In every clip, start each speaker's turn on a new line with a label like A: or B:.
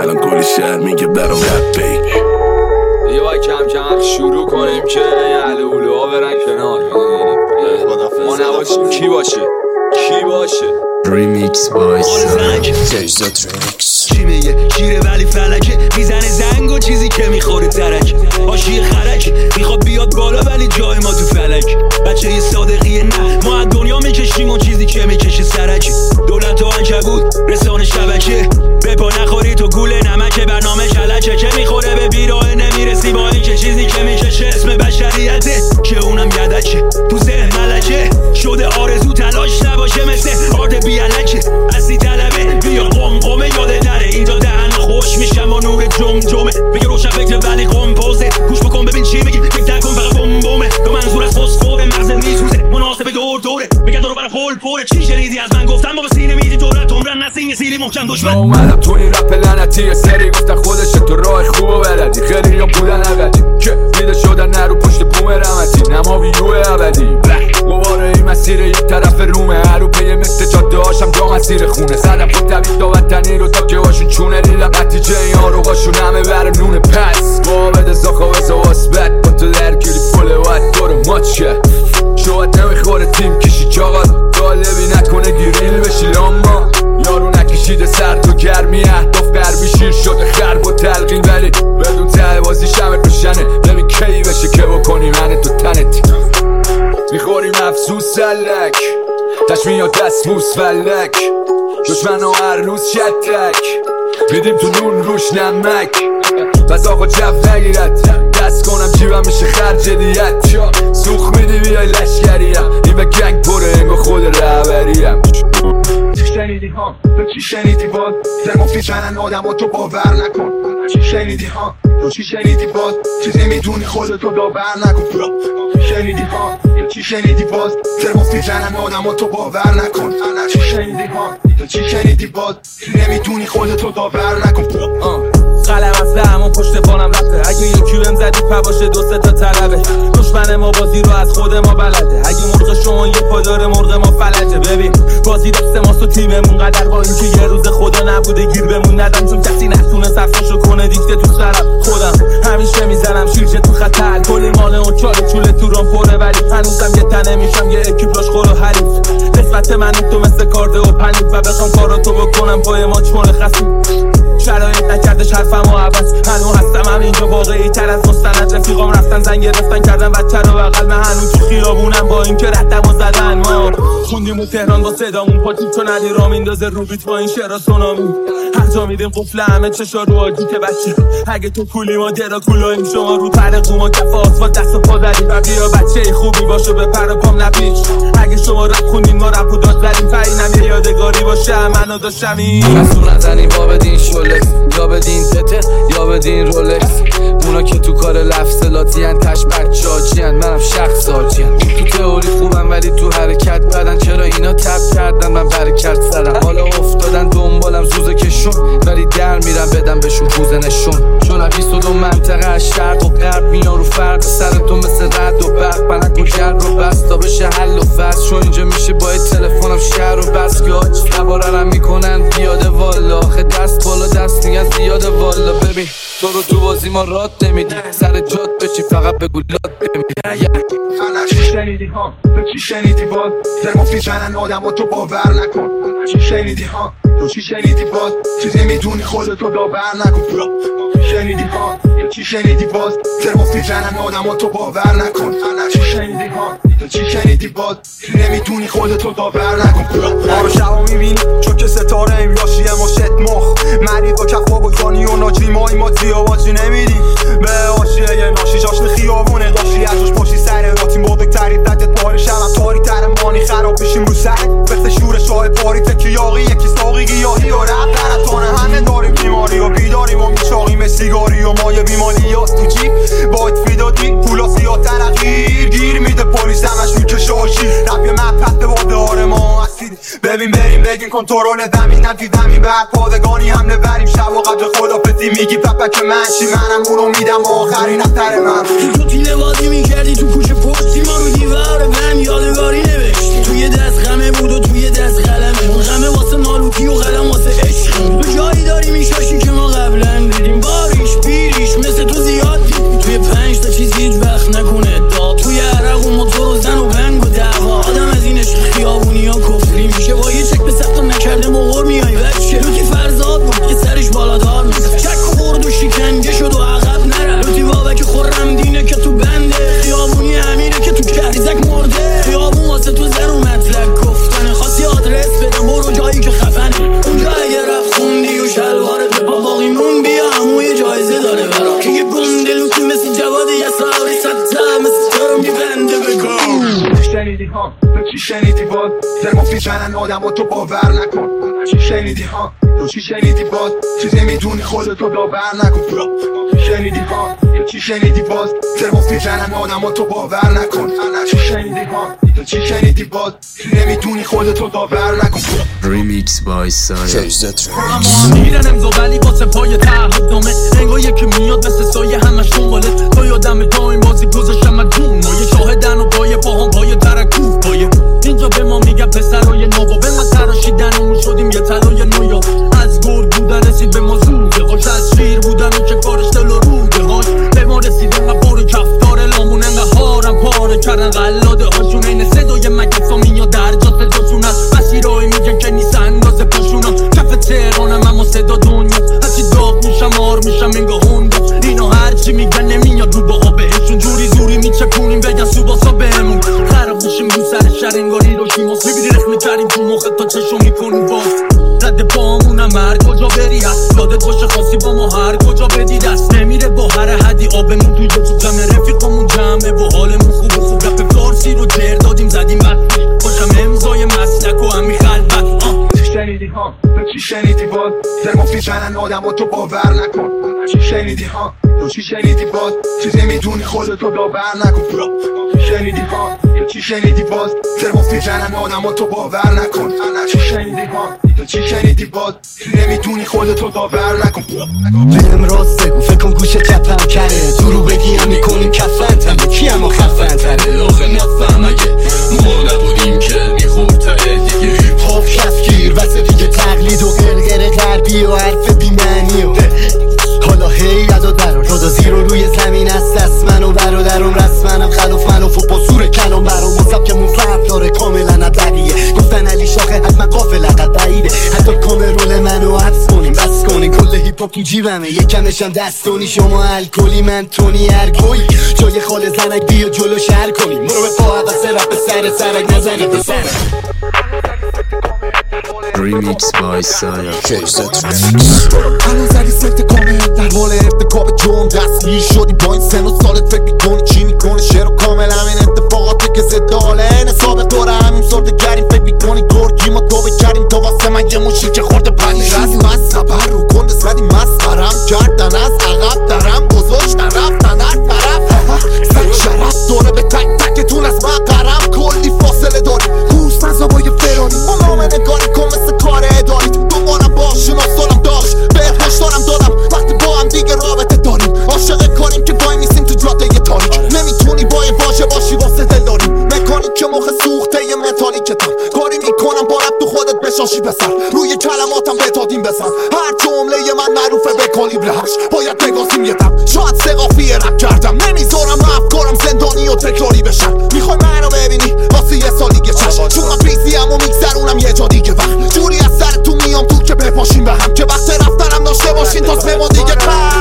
A: الان کلی شهر میگه برام رپ بیک.
B: یه کم کم شروع کنیم که علولو ها برن کنار. ما نباشیم کی باشه؟ کی باشه؟
C: ریمیکس بای تجزا ترکس.
D: چی میگه؟ شیره ولی فلکه، میزنه زنگ و چیزی که میخوره ترک. آشی خرک میخواد بیاد بالا ولی جای ما تو فلک. بچه یه صادقیه نه، ما از دنیا میکشیم و چیزی که میکشه سرک. دولت و عنکبوت رسانه شبکه، به پا نخوری تو گوله نمکه. برنامه کلکه که میخوره به بیراه نمیرسی با این که چیزی که میکشه اسم بشریته که اونم یدکه. تو ذهن ملکه شده آرزو تلاش نباشه مثل آرد بیالکه. اصلی طلبه بیا قمقمه یاده نره اینجا دهن خوش میشم و نور جمجمه. میگه روشن فکر ولی قمپوزه، گوش بکن ببین چی میگی فکر نکن فقط بمبمه. دو منظور از فسفور مغز میسوزه مناسب دور دوره. میگه دورو برای خول پره. چی شنیدی از من گفتم با سینه میدی دولت عمرن نسین یه سیلی محکم دشمن.
E: اومدم تو این رپ لعنتی سری گفتن خودشه تو راه خوب و بلدی. خیلی یا بودن ابدی که میده شدن نرو پشت بوم رحمتی نما ویو ابدی. دوباره این مسیر یک طرف رومه، هرو پی مثل جاده هاشم جا مسیر خونه. زدم خود طبیب تا وطنی رو تا که هاشون چونه. دیدم نتیجه این آروغاشون همه بر نونه. پس بابد زاخا و زواسبت کن تو درگیری پله وقت دارو ماچ که شوات نمیخوره تیم کشی چاقات طالبی نکنه گیریل بشی لاما. یارو نکشیده سرد و گرمی اهداف قربی شیر شده خرب و تلقین ولی بدون ته بازی شمه روشنه. ببین کی بشه که بکنی من تو تنت میخوریم افسوس سلک تشمیه دستموس فلک. دشمن و هر روز شتک میدیم تو نون روش نمک. پس آقا جف نگیرد دست کنم جیبم میشه خرج دیت. سوخ میدی بیای لشکریم این به گنگ پره انگو خود رهبریم.
F: چی شنیدی ها؟ تو چی شنیدی باز؟ ترموفیل زنن آدم و تو باور نکن. چی شنیدی ها؟ تو چی شنیدی باز؟ چیزی میدونی خودتو داور نکن. چی شنیدی ها؟ تو چی شنیدی باز؟ ترموفیل زنن آدم و تو باور نکن. چی شنیدی ها؟ تو چی شنیدی باز؟ چیزی نمیدونی خودتو داور نکن.
G: قلم از همون پشت بانم رفته. اگه یکی بهم زدی پا دو سه تا طلبه. دشمن ما بازی رو از خود ما بلده. اگه مرغ شما یه پا داره مرغ ما فلجه. ببین بازی دست ماست و تیممون قدر با این که یه روز خدا نبوده گیر بمون ندم. چون کسی نتونه صفاشو کنه دیکته تو سرم. خودم همیشه میزنم شیرچه تو خطر. کلی ماله و چاله چوله تو رام پره ولی هنوزم یه تنه میشم یه اکیپاژ خور و حریف. قسمت من تو مثل کارده و پنیک و بخوام کاراتو بکنم پای ما چونه خسیم. شرایط نکردش حرفم و عوض هنو هستم هم اینجا واقعی تر از مستند. رفیقام رفتن زنگ گرفتن کردن بچه رو بغل. من هنو تو خیابونم با این که رتم و زدن. ما خوندیم و تهران با صدامون پاتیم چون علی را میندازه رو بیت با این شعرها سونامی. هر جا میدیم قفل همه چشا رو آجی که بچه اگه تو کولی ما درا کولاییم شما رو پر قوما کف آسفالت دست و پا زدیم. و بیا بچه خوبی باشه به پر پام نپیچ. اگه شما رپ خوندین ما رپ و داد زدیم. فرینم یه یادگاری باشه منو داشتم این
E: مسئول نزنیم با بدین شولکس یا بدین تته یا بدین رولکس. اونا که تو کار لفظلاتی هن تش بچه آجی هن منم شخص آجی هن. تو تئوری خوبم ولی تو حرکت بدن. چرا اینا تب کردن من برکت زدم. حالا افتادن دنبالم زوزه کشون ولی در میرم بدم بهشون پوزه نشون. چون 22 منطقه از شرق و غرب میان رو فرق سر تو مثل رد و برق. بنک و گرد رو بست تا بشه حل و فصل. چون اینجا میشه با تلفنم شهر رو بست که آج سواررم میکنن پیاده والا. آخه دست بالا دست نیگن زیاده والا. ببین تو رو تو بازی ما راد نمیدی سر جات بشی فقط بگو لاد بمیدی.
F: چی شنیدی ها؟ تو چی شنیدی باز؟ ترموفیل زنن آدم و تو باور نکن. چی شنیدی ها؟ تو چی شنیدی باز؟ چیزی میدونی خودتو داور نکن. چی شنیدی ها؟ تو چی شنیدی باز؟ ترموفیل زنن آدم و تو باور نکن. چی شنیدی ها؟ تو چی شنیدی باز؟ چیزی نمیدونی خودتو داور نکن.
H: ما رو شبا میبینی چون که ستاره ایم یاشیه ما شت مخ. مری با کفا و گانی و ناجری مای ما زیاباجی نمیدی به آشیه یه ناشی جاشن خیابونه داشتی ازش پاشی سر راتیم بزرگتری دجت پاری شبم تاری تر مانی خراب بشیم رو سرک مثل شور شاه پاری تکی یاقی یکی ساقی گیاهی و رب درتانه همه داریم بیماری و بیداریم و میچاقیم سیگاری و مایه بیمالیات تو جیب باید فیدادی پولا سیاتر اخیر گیر میده پلیس همش میکشه آشی رب یه مپت به باده ما هستید. ببین بریم بگیم کنترل زمینم توی زمین بعد پادگانی حمله بریم شب و قبل خدافظی میگی پپک منشی منم اونو میدم آخرین افتر من.
D: تو تینه بازی میکردی تو کوچه پشتی ما رو دیوار غم یادگاری نوشتی. توی دست غمه بود و توی دست قلمه. اون غمه واسه نالوکی و قلم واسه عشق. تو جایی داری میشاشی که ما قبل
F: مفیزنن آدم تو باور نکن. چی شنیدی ها؟ تو چی شنیدی باز؟ چیزی میدونی خودتو داور نکن. چی شنیدی ها؟ تو چی شنیدی باز؟ ترموف میزنن آدم تو باور نکن. چی شنیدی ها؟ تو چی شنیدی باز؟ چیزی نمیدونی خودتو داور نکن.
C: Remix by Saya
G: اما میرن امضا ولی واسه پای تعهدنامه انگار یکی میاد مثل سایه همش دنباله. تا یادم تا این بازی گذاشتم من جون مایه شاهدن و پای پاهم پای ترکوف پایه. اینجا به ما میگن پسرای نوابه ما تراشیدنمون شدیم یه طلای نویا. از گرگ بودن رسید به ما زوده هاش، از شیر بودن و که کارش دل و روده هاش. به ما رسید انقدر بار کفتار لامون انقدر هارم پاره کردن قلاده هاشون. این صدای مگس ها میاد در جا صداشون از مسیرهایی میگن که نیست اندازه پاشونا. کف تهرانم اما صدا دنیا هرچی داغ میشم آر میشم انگاه هوندا. اینا هرچی میگن نمیاد رو با بهشون جوری زوری میچکونیم بگن سوباسا بهمون. خراب میشیم رو سر شهر انگار هیروشیما. میبینی رخ میکردیم تو مخت تا چشم میکنیم باز. رد پامونم هر کجا بری هست یادت باشه خاصی با ما هر کجا بدی دست نمیره با هر حدی آبمون توی تو جمع رفیقامون جمعه و حالمون خوب رپ فارسی رو جر دادیم زدیم بطری باشم امضای مسلک و همی خلبت.
F: چی شنیدی ها؟ تو چی شنیدی باز؟ ترموف میزنن آدم تو باور نکن. چی شنیدی ها؟ تو چی شنیدی باز؟ چیزی میدونی خودتو داور نکن. چی شنیدی ها؟ تو چی شنیدی باز؟ ترموف میزنن آدم تو باور نکن. چی شنیدی ها؟ تو چی شنیدی باز؟ چیزی نمیدونی خودتو داور نکن.
I: بهم راست بگو فکر کن گوشه چپم کره. درو بگی هم میکنیم کفن تمه کی اما خفن تره. آخه نفهم اگه ما نبودیم که میخورد تره دیگه. هیپ هاپ کفگیر واسه دیگه تقلید و غرغر غربی و حرف بیمعنی و حالا هی ادا درا جدا زیرو روی زمین است. دست من و برادرم رسمنم خلاف من و با سور کلام برام مصاب که فرق داره کاملا ندقیه. گفتن علی شاخه حتما قافل قد بعیده. حتی کامرول منو حبس کنیم بس کنیم. کل هیپ هاپ تو جیبمه یکمشم دستونی. شما الکلی من تونی ارگوی جای خال زنک بیا جلو شهر کنیم. برو به پا عوض رپ سر سرک نزنی به سر.
C: Remix by Saya
J: الان زدی سفت کامل در حال ارتکاب جرم دستگیر شدی با این سن و سالت. فکر میکنی چی میکنی شعر و کامل همین اتفاقاتی که زداله این سابق دوره همین سرده گریم. فکر میکنی گرگی ما تو بکریم تو واسه من یه موشی که خورده پنی رسم از سبر رو کنده زدی مسخرم کردن از عقب درم گذاشتن رفتن هر طرف. سن شرف دوره به تک تکتون از مقرم کلی فاصله داری روز نزابای فرانی. ما نامه نگاری کن مثل کار اداری. دنبالم باش شناسانم داشت به هشتارم دادم وقتی با هم دیگه رابطه داریم. عاشق کاریم که وای میسیم تو جاده تاریک. نمیتونی با یه واژه باشی واسه دل داریم. مکانیک که مخ سوخته یه متالیکتم کاری میکنم با رب تو خودت بشاشی بسر. روی کلماتم بتادیم بسن هر جمله من معروفه به کالیبر 8. باید بگاسیم یه دم شاید سقافی رب کردم. نمیذارم افکارم زندانی و تکراری بشن. میخوای منو ببینی واسه یه سال دیگه چشم. چون من پیزیم و میگذرونم یه جا دیگه وقت جوری از سر تو میام تو که بپاشیم به هم که وقت رفتنم داشته باشین تا سه ما دیگه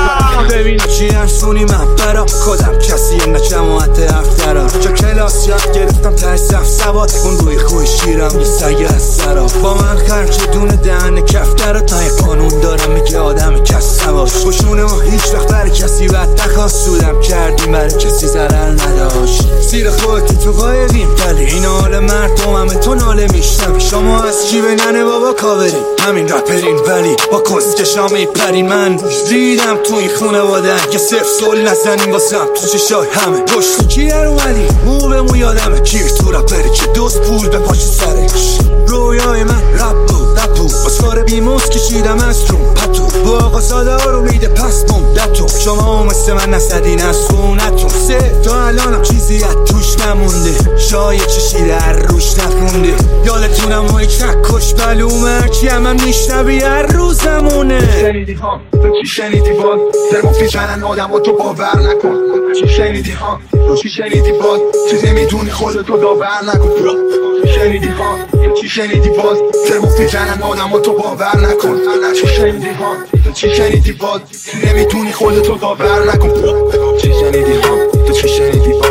I: ببین چی ارسونی من برا خودم کسی نه جماعت افترا. جا کلاس یاد گرفتم ته صف سواد اون روی خوی شیرم یه سگه از سرا. با من خرچ دونه دهن کفتر تا یه قانون دارم میگه آدم کس سواش. خوشونه ما هیچ وقت برای کسی بد نخواست. سودم کردیم برای کسی ضرر نداشت. زیر خودتی تو قایقیم ولی این حال مردم همه تو ناله میشتم. شما از چی به ننه بابا کاورین همین رپرین ولی با کسکشا میپرین. من ریدم تو این خونواده که صرف سول نزنیم واسم تو چشای همه. پشت کی در اومدی مو به مو یادمه کیر تو رپری که دوست پول به پاش سرش. رویای من رپ بود باز کار بیموز کشیدم از تون پتو. با آقا ساده ها رو میده پس بوم لطو. شما مثل من نسدین از خونتون سه تا الانم چیزی از توش نمونده. شاید چشیده هر روش نخونده. یادتونم ما یک نکش بلومه کی هم میشنوی هر روزمونه.
F: شنیدی ها؟ تو چی شنیدی باز؟ ترموف میزنن آدم تو باور نکن. چی شنیدی ها؟ تو چی شنیدی باز؟ چیزی میدونی خودتو داور نکن. چی شنیدی ها؟ تو چی شنیدی باز؟ ترموف میزنن آدم تو باور نکن. چی شنیدی ها؟ تو چی شنیدی باز؟ چیزی نمیدونی خودتو داور نکن. چی شنیدی ها؟ تو چی شنیدی باز؟